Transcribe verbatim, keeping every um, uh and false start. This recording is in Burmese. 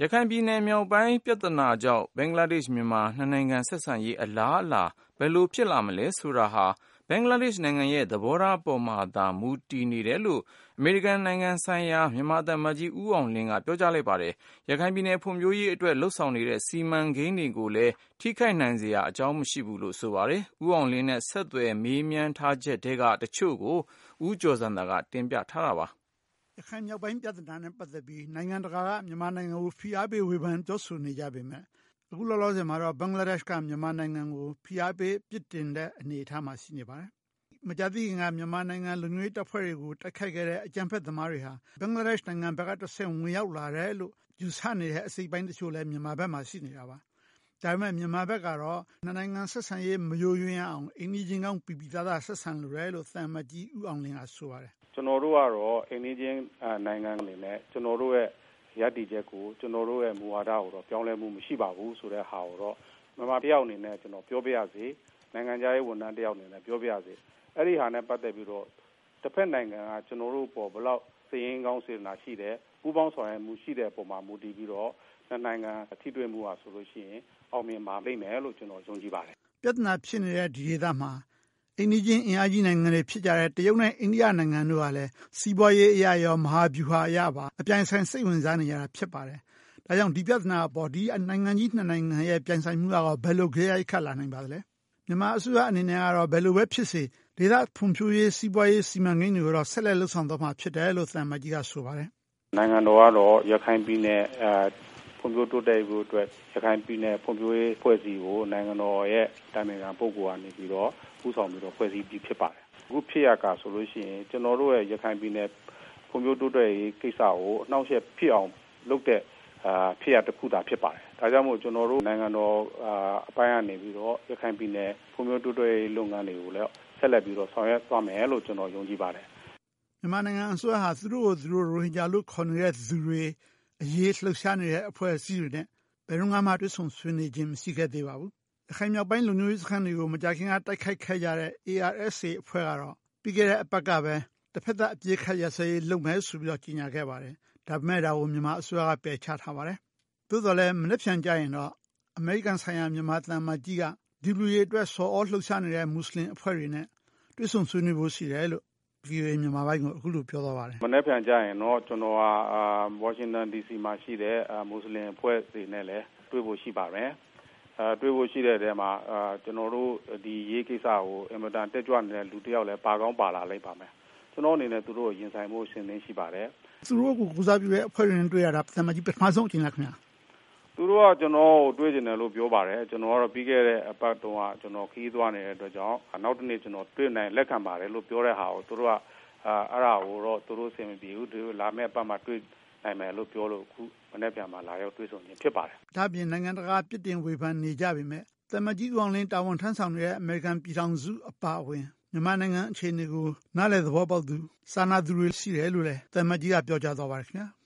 ရခိုင်ပြည်နယ်မြောက်ပိုင်းပြဿနာကြောင့်ဘင်္ဂလားဒေ့ရှ်မြန်မာနှစ်နိုင်ငံဆက်ဆံရေးအလားအလာဘယ်လိုဖြစ်လာမလဲဆိုတာဟာဘင်္ဂလားဒေ့ရှ်နိုင်ငံရဲ့သဘောထားပေါ်မှာသာမူတည်နေတယ်လို့အမေရိကန်နိုင်ငံဆိုင်ရာမြန်မာသံအမတ်ကြီးဦးအောင်လင်းကပြောကြားလိုက်ပါတယ်။ရခိုင်ပြည်နယ်ဖွံ့ဖြိုးရေးအတွက်လှုံ့ဆော်နေတဲ့စီမံကိန်းတွေကိုလည်းထိခိုက်နိုင်စရာအကြောင်းမရှိဘူးလို့ဆိုပါတယ်။ဦးအောင်လင်းနဲ့ဆက်သွယ်မေးမြန်းထားချက်တွေကတချို့ကိုဦးကျော်စံသာကတင်ပြထားတာပါ။ရခိုင်မြောက်ပိုင်းပြဿနာနဲ့ပတ်သက်ပြီးနိုင်ငံတကာကမြန်မာနိုင်ငံကိုဖိအားပေးဝေဖန်ပြောဆိုနေကြပေမဲ့အခုလောလောဆယ်မှာတော့ဘင်္ဂလားဒေ့ရှ်ကမြန်မာနိုင်ငံကိုဖိအားပေးပြစ်တင်တဲ့အနေအထားမှာရှိနေပါတယ်။မကြာသေးခင်ကမြန်မာနိုင်ငံလူမျိုးရေးတပ်ဖွဲ့တွေကိုတိုက်ခိုက်ခဲ့တဲ့အကြမ်းဖက်သမားတွေဟာဘင်္ဂလားဒေ့ရှ်နိုင်ငံဘက်ကတဆင့်ဝင်ရောက်လာတယ်လို့ယူဆနေတဲ့အစိပ်ပိုင်းတချို့လည်းမြန်မာဘက်မှာရှိနေတာပါ။ဒါပေမဲ့မြန်မာဘက်ကတော့နှစ်နိုင်ငံဆက်ဆံရေးမယိုယွင်းအောင်အင်းကြီးချင်းကောင်းပြည်ပြည်သားသားဆက်ဆံလိုတယ်လို့သံအမတ်ကြီးဦးအောင်လင်းကဆိုပါတယ်။ကျွန်တော်တို့ကတော့အင်းကြီးချင်းနိုင်ငံအနေနဲ့ကျွန်တော်တို့ရဲ့ရည်တည်ချက်ကိုကျွန်တော်တို့ရဲ့မူဝါဒကိုတော့ပြောင်းလဲမှုမရှိပါဘူးဆိုတဲ့ဟာကိုတော့မြန်မာတယောက်အနေနဲ့ကျွန်တော်ပြောပြရစီနိုင်ငံခြားရေးဝန်ထမ်းတယောက်အနေနဲ့ပြောပြရစီအဲ့ဒီဟာနဲ့ပတ်သက်ပြီးတော့တစ်ဖက်နိုင်ငံကကျွန်တော်တို့ပေါ်ဘယ်လောက်စည်ရင်းကောင်းစေနာရှိတယ်ပူးပေါင်းဆောင်ရွက်မှုရှိတဲ့ပုံမှာမူတည်ပြီးတော့နိုင်ငံထိတွေ့မှုဟာဆိုလို့ရှိရင်အောင်မြင်ပါလိမ့်မယ်လို့ကျွန်တော်ယုံကြည်ပါတယ်ပြဿနာဖြစ်နေတဲ့ဒီဒေသမှာအိန္ဒိချင်းအင်အားကြီးနိုင်ငံတွေဖြစ်ကြတဲ့တရုတ်နဲ့အိန္ဒိယနိုင်ငံတို့ကလည်းစီးပွားရေးအရာရောမဟာဗျူဟာအရာပါအပြိုင်ဆိုင်စိတ်ဝင်စားနေကြတာဖြစ်ပါတယ်။ဒါကြောင့်ဒီပြဿနာပေါ်ဒီနိုင်ငံကြီးနှစ်နိုင်ငံရဲ့ပြိုင်ဆိုင်မှုကတော့ဘယ်လိုကြေးရိုက်ခတ်လာနိုင်ပါသလဲ။မြန်မာအစိုးရအနေနဲ့ကတော့ဘယ်လိုပဲဖြစ်စေဒေသဖွံ့ဖြိုးရေးစီးပွားရေးစီမံကိန်းတွေကိုတော့ဆက်လက်လှုပ်ဆောင်သွားမှာဖြစ်တယ်လို့သံမကြီးကဆိုပါတယ်။နိုင်ငံတော်ကတော့ရခိုင်ပြည်နယ်အဲဖွံ့ဖြိုးတိုးတက်ရေးအတွက်ရခိုင်ပြည်နယ်ဖွံ့ဖြိုးရေးဖွဲ့စည်းကိုနိုင်ငံတော်ရဲ့တာဝန်ခံပုဂ္ဂိုလ်ကနေပြီးတော့ပူးဆောင်ပြီးတော့ဖွဲ့စည်းပြီးဖြစ်ပါတယ်အခုဖြစ်ရကဆိုလို့ရှိရင်ကျွန်တော်တို့ရဲ့ရခိုင်ပြည်နယ်ဖွံ့ဖြိုးတိုးတက်ရေးကိစ္စကိုအနှောင့်အယှက်ဖြစ်အောင်လုပ်တဲ့အာဖြစ်ရတစ်ခုသာဖြစ်ပါတယ်ဒါကြောင့်မို့ကျွန်တော်တို့နိုင်ငံတော်အာအပိုင်းကနေပြီးတော့ရခိုင်ပြည်နယ်ဖွံ့ဖြိုးတိုးတက်ရေးလုပ်ငန်းတွေကိုလည်းဆက်လက်ပြီးတော့ဆောင်ရွက်သွားမယ်လို့ကျွန်တော်ယုံကြည်ပါတယ်မြန်မာနိုင်ငံအစိုးရဟာသူတို့ကိုသူတို့ရိုဟင်ဂျာလို့ခေါ်နေတဲ့သူတွေအရေးလှုပ်ရှားနေတဲ့အဖွဲ့အစည်းတွေနဲ့ဘယ်တော့မှတွေ့ဆုံဆွေးနွေးခြင်းမရှိခဲ့သေးပါဘူးရခိုင်မြောက်ပိုင်းလူမျိုးရေးစခန်းတွေကိုမကြာခင်ကတိုက်ခိုက်ခဲ့ကြတဲ့ A R S A အဖွဲ့ကတော့ပြီးခဲ့တဲ့အပတ်ကပဲတစ်ဖက်သက်အပြစ်ခတ်ရစရေးလုပ်မယ်ဆိုပြီးတော့ကြီးညာခဲ့ပါတယ်။ဒါပေမဲ့ဒါကိုမြန်မာအစိုးရကပယ်ချထားပါတယ်။သို့တော်လည်းမနေ့ပြန်ကြရင်တော့အမေရိကန်ဆိုင်ရာမြန်မာသံမကြီးကဒီလူတွေအတွက်စော်ဩလှုပ်ရှားနေတဲ့မွတ်စလင်အဖွဲ့တွေနဲ့တွေ့ဆုံဆွေးနွေးဖို့ရှိတယ်လို့ပြည်ရေးမြန်မာပိုင်းကိုအခုလိုပြောသွားပါတယ်။မနေ့ပြန်ကြရင်တော့ကျွန်တော်ကဝါရှင်တန် ဒီ စီ မှာရှိတဲ့မွတ်စလင်အဖွဲ့တွေနဲ့လည်းတွေ့ဖို့ရှိပါမယ်။အဲတွေ့ဖို့ရှိတဲ့တဲမှာအာကျွန်တော်တို့ဒီရေးကိစ္စကိုအင်မတန်တက်ကြွနေတဲ့လူတယောက်လည်းပါကောင်းပါလာလိုက်ပါမယ်ကျွန်တော်အနေနဲ့သူတို့ကိုရင်ဆိုင်မှုရှင်းလင်းရှိပါတယ်သူတို့ကိုကူစားပြုတဲ့အဖွဲ့တွေနဲ့တွေ့ရတာတမကြီးပထမဆုံးအချိန်လားခင်ဗျာသူတို့ကကျွန်တော်ကိုတွေ့ကျင်တယ်လို့ပြောပါတယ်ကျွန်တော်ကတော့ပြီးခဲ့တဲ့အပတ်တုန်းကကျွန်တော်ခီးသွားနေတဲ့အတွက်ကြောင့်နောက်တစ်နေ့ကျွန်တော်တွေ့နိုင်လက်ခံပါတယ်လို့ပြောတဲ့ဟာကိုသူတို့ကအာအဲ့ဒါကိုတော့သူတို့အဆင်မပြေဘူးသူတို့လာမယ့်အပတ်မှာတွေ့နိုင်မယ်လို့ပြောလို့အခုမနေ့ပြန်မှာလာရောက်တွေ့ဆုံခြင်းဖြစ်ပါတယ်။ဒါပြင်နိုင်ငံတကာပြစ်တင်ဝေဖန်နေကြပေမဲ့တမကြီးကောင်လင်းတာဝန်ထမ်းဆောင်နေတဲ့အမေရိကန်ပြည်ထောင်စုအပါအဝင်မြန်မာနိုင်ငံအခြေအနေကိုနားလည်သဘောပေါက်သူစာနာသူတွေရှိတယ်လို့လည်းတမကြီးကပြောကြားသွားပါတယ်ခင်ဗျာ။